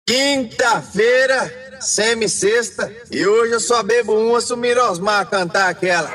Quinta-feira, semi-sexta, e hoje eu só bebo uma se o Mirosmar cantar aquela.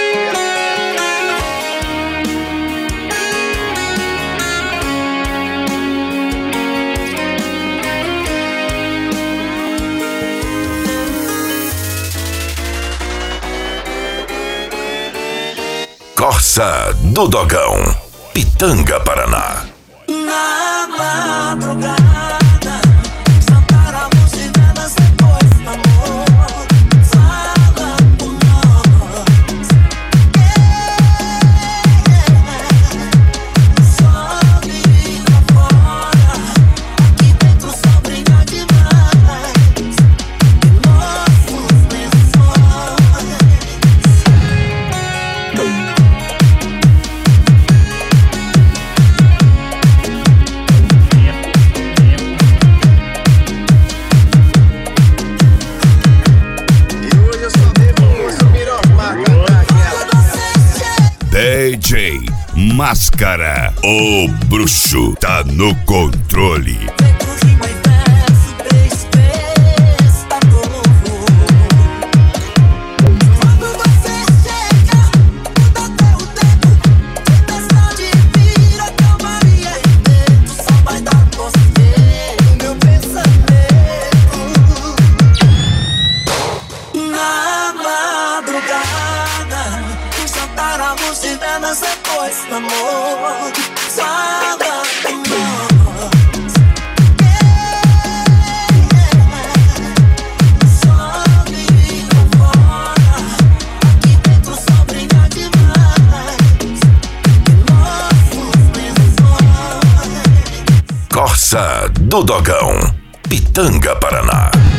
Corsa do Dogão, Pitanga, Paraná. Na madrugada, separamos de velas depois do amor. Fala por nós, só liga fora. Aqui dentro só briga demais. E nossos lençóis. DJ Máscara, o bruxo tá no controle. Paramos de velas depois do amor. Fala por nós, só liga fora. Aqui dentro só briga demais. E nossos lençóis. Corsa do Dogão, Pitanga, Paraná.